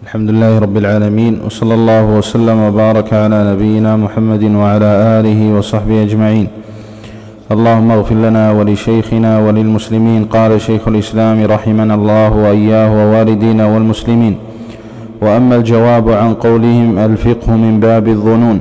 الحمد لله رب العالمين، وصلى الله وسلم وبارك على نبينا محمد وعلى آله وصحبه أجمعين. اللهم اغفر لنا ولشيخنا وللمسلمين. قال شيخ الإسلام رحمنا الله وإياه ووالدينا والمسلمين: وأما الجواب عن قولهم الفقه من باب الظنون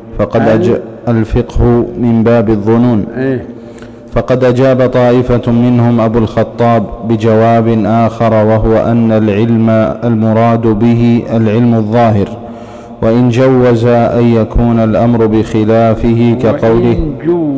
فقد أجاب طائفة منهم أبو الخطاب بجواب آخر، وهو أن العلم المراد به العلم الظاهر، وإن جوز أن يكون الأمر بخلافه كقوله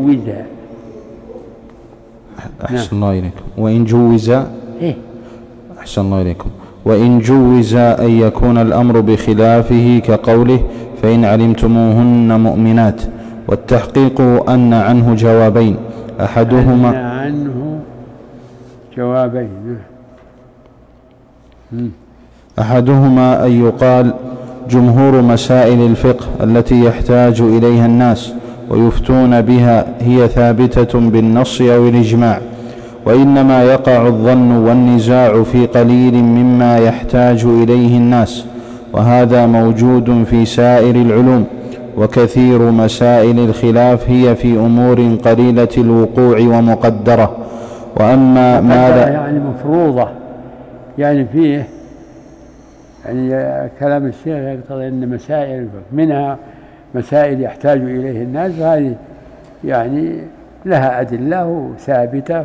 وإن جوز أن يكون الأمر بخلافه كقوله فإن علمتموهن مؤمنات. والتحقيق أن عنه جوابين، أحدهما أن يقال جمهور مسائل الفقه التي يحتاج إليها الناس ويفتون بها هي ثابتة بالنص أو الإجماع، وإنما يقع الظن والنزاع في قليل مما يحتاج إليه الناس، وهذا موجود في سائر العلوم. وكثير مسائل الخلاف هي في أمور قليلة الوقوع ومقدرة. وأما ما لا يعني مفروضة، يعني فيه يعني كلام الشيخ يقتضي أن مسائل منها مسائل يحتاج إليه الناس، هذه يعني لها أدلة ثابتة،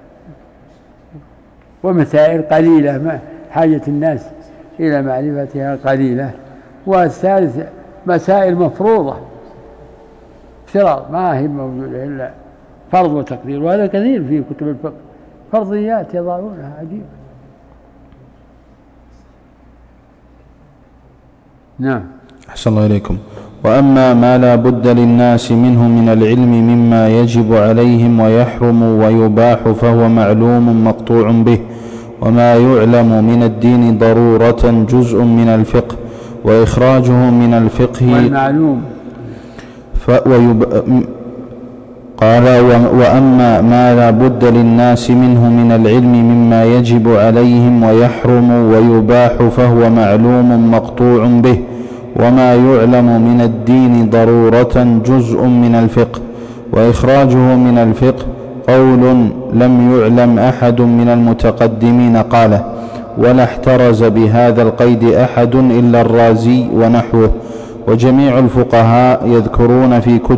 ومسائل قليلة حاجة الناس إلى معرفتها قليلة. والثالث مسائل مفروضة افتراض ما هي موجودة إلا فرض وتقدير، وهذا كثير في كتب الفقه، فرضيات يضعونها عجيب. نعم. أحسن الله إليكم. وأما ما لا بد للناس منه من العلم مما يجب عليهم ويحرم ويباح فهو معلوم مقطوع به، وما يعلم من الدين ضرورة جزء من الفقه، وإخراجه من الفقه والمعلوم قال: وأما ما لا بد للناس منه من العلم مما يجب عليهم ويحرم ويباح فهو معلوم مقطوع به، وما يعلم من الدين ضرورة جزء من الفقه، وإخراجه من الفقه قول لم يعلم أحد من المتقدمين قاله، ولا احترز بهذا القيد أحد إلا الرازي ونحوه. وجميع الفقهاء يذكرون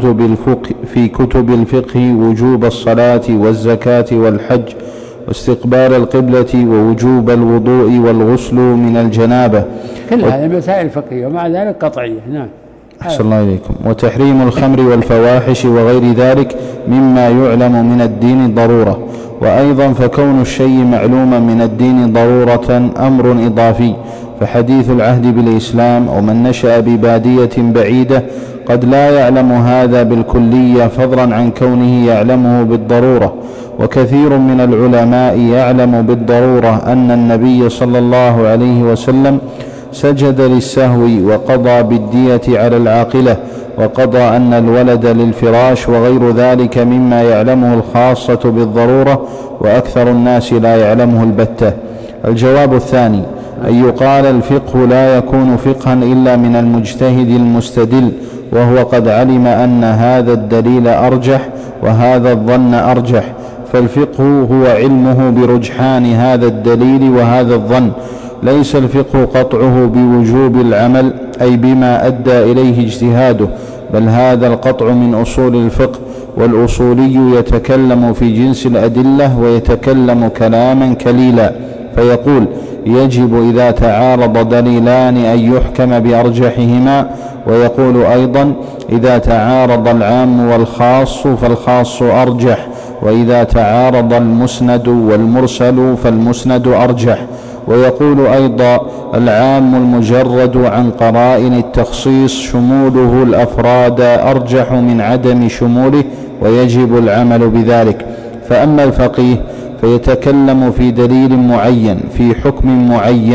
في كتب الفقه وجوب الصلاة والزكاة والحج واستقبال القبلة ووجوب الوضوء والغسل من الجنابة، كل هذه مسائل فقهية ومع ذلك قطعية. نعم. أحسن الله إليكم. وتحريم الخمر والفواحش وغير ذلك مما يعلم من الدين ضرورة. وأيضا فكون الشيء معلوما من الدين ضرورة أمر إضافي، فحديث العهد بالإسلام أو من نشأ ببادية بعيدة قد لا يعلم هذا بالكلية فضلا عن كونه يعلمه بالضرورة. وكثير من العلماء يعلم بالضرورة أن النبي صلى الله عليه وسلم سجد للسهو وقضى بالدية على العاقلة، وقضى أن الولد للفراش وغير ذلك مما يعلمه الخاصة بالضرورة، وأكثر الناس لا يعلمه البتة. الجواب الثاني أن يقال الفقه لا يكون فقها إلا من المجتهد المستدل، وهو قد علم أن هذا الدليل أرجح وهذا الظن أرجح، فالفقه هو علمه برجحان هذا الدليل وهذا الظن. ليس الفقه قطعه بوجوب العمل أي بما أدى إليه اجتهاده، بل هذا القطع من أصول الفقه، والأصولي يتكلم في جنس الأدلة ويتكلم كلاما كليلا، فيقول يجب إذا تعارض دليلان أن يحكم بأرجحهما، ويقول أيضا إذا تعارض العام والخاص فالخاص أرجح، وإذا تعارض المسند والمرسل فالمسند أرجح. ويقول أيضا العام المجرد عن قرائن التخصيص شموله الأفراد أرجح من عدم شموله، ويجب العمل بذلك. فأما الفقيه فيتكلم في دليل معين في حكم معين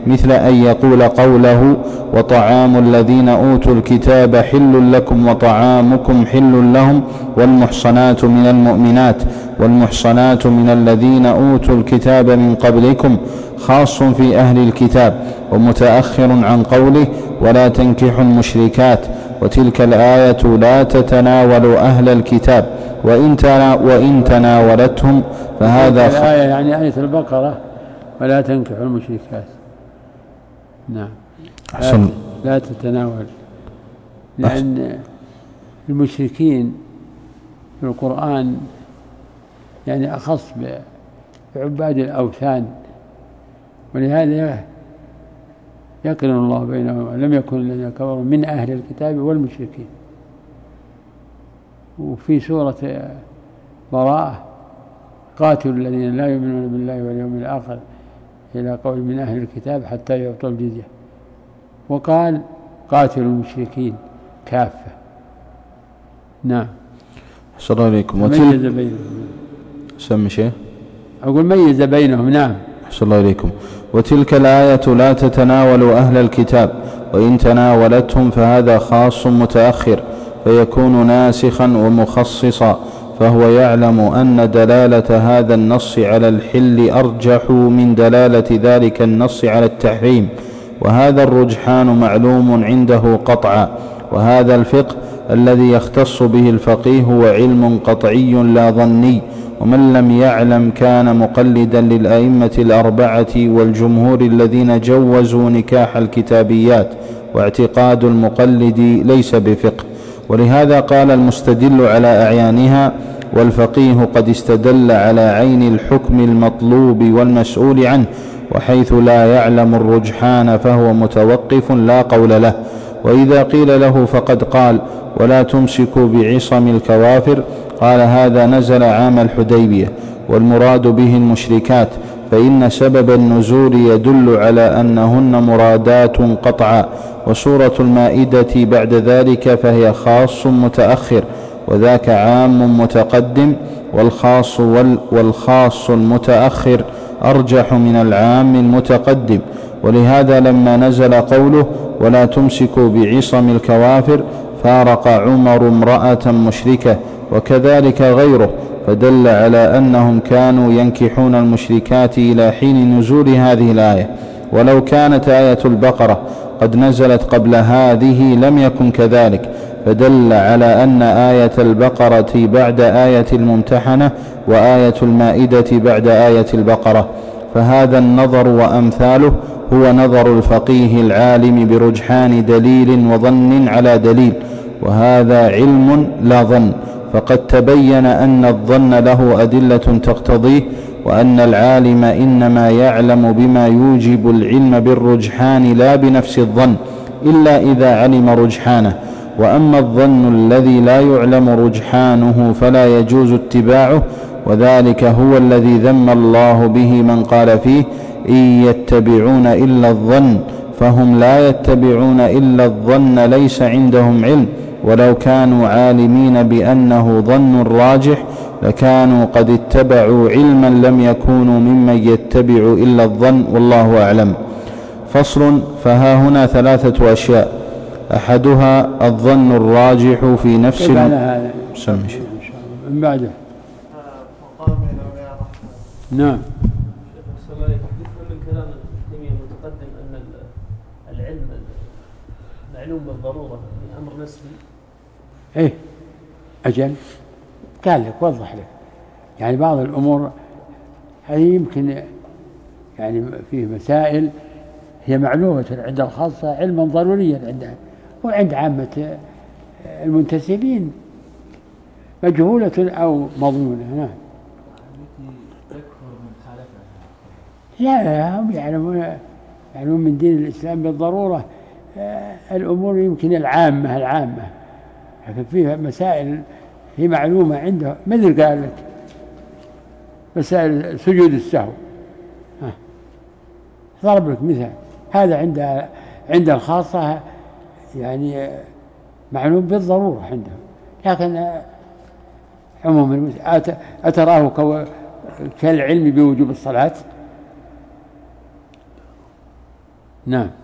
مثل أن يقول قوله وطعام الذين أوتوا الكتاب حل لكم وطعامكم حل لهم والمحصنات من المؤمنات والمحصنات من الذين أوتوا الكتاب من قبلكم خاص في أهل الكتاب ومتأخر عن قوله ولا تنكحوا المشركات. وتلك الآية لا تتناول أهل الكتاب وإن تناولتهم فهذا الآية يعني آية البقرة ولا تنكحوا المشركات. نعم لا تتناول، لأن المشركين في القرآن يعني أخص بعباد الأوثان، ولهذا يقرن الله بينهم لم يكن الذين كفروا من أهل الكتاب والمشركين. وفي سورة براءة قاتلوا الذين لا يؤمنون بالله واليوم الآخر إلى قول من أهل الكتاب حتى يعطوا الجزية، وقال قاتلوا المشركين كافة. نعم. أحسن الله إليكم. ميز بينهم. سمي شيء أقول ميز بينهم. نعم. أحسن الله إليكم. وتلك الآية لا تتناول أهل الكتاب وإن تناولتهم فهذا خاص متأخر فيكون ناسخا ومخصصا، فهو يعلم أن دلالة هذا النص على الحل أرجح من دلالة ذلك النص على التحريم، وهذا الرجحان معلوم عنده قطعا. وهذا الفقه الذي يختص به الفقيه هو علم قطعي لا ظني، ومن لم يعلم كان مقلدا للأئمة الأربعة والجمهور الذين جوزوا نكاح الكتابيات، واعتقاد المقلد ليس بفقه. ولهذا قال المستدل على أعيانها والفقيه قد استدل على عين الحكم المطلوب والمسؤول عنه، وحيث لا يعلم الرجحان فهو متوقف لا قول له. وإذا قيل له فقد قال ولا تمسكوا بعصم الكوافر، قال هذا نزل عام الحديبية والمراد به المشركات، فإن سبب النزول يدل على أنهن مرادات قطعا. وسورة المائدة بعد ذلك فهي خاص متأخر، وذاك عام متقدم، والخاص المتأخر أرجح من العام المتقدم. ولهذا لما نزل قوله ولا تمسكوا بعصم الكوافر فارق عمر امرأة مشركة وكذلك غيره، فدل على أنهم كانوا ينكحون المشركات إلى حين نزول هذه الآية. ولو كانت آية البقرة قد نزلت قبل هذه لم يكن كذلك، فدل على أن آية البقرة بعد آية الممتحنة وآية المائدة بعد آية البقرة. فهذا النظر وأمثاله هو نظر الفقيه العالم برجحان دليل وظن على دليل، وهذا علم لا ظن، فقد تبين أن الظن له أدلة تقتضيه، وأن العالم إنما يعلم بما يوجب العلم بالرجحان لا بنفس الظن إلا إذا علم رجحانه. وأما الظن الذي لا يعلم رجحانه فلا يجوز اتباعه، وذلك هو الذي ذم الله به من قال فيه إن يتبعون إلا الظن، فهم لا يتبعون إلا الظن ليس عندهم علم، ولو كانوا عالمين بأنه ظن راجح لكانوا قد اتبعوا علما لم يكونوا ممن يتبع إلا الظن، والله أعلم. فصل. فها هنا ثلاثة أشياء، أحدها الظن الراجح في نفس من بعده. نعم. من كلام ابن المتقدم أن العلم معلوم بالضرورة أمر نسبي. إيه أجل قال لك وضح لك، يعني بعض الأمور هذه يمكن يعني فيه مسائل هي معلومة عند الخاصة علما ضروريا عندها، وعند عامة المنتسبين مجهولة أو مضمونة. نعم. لا هم يعلمون من دين الإسلام بالضرورة الأمور يمكن العامة، لكن فيها مسائل هي معلومة عنده، مثل قال لك مسائل سجود السهو، ضرب لك مثال، هذا عند الخاصة يعني معلوم بالضرورة عندهم، لكن عموما أتراه كالعلم بوجوب الصلاة؟ نعم.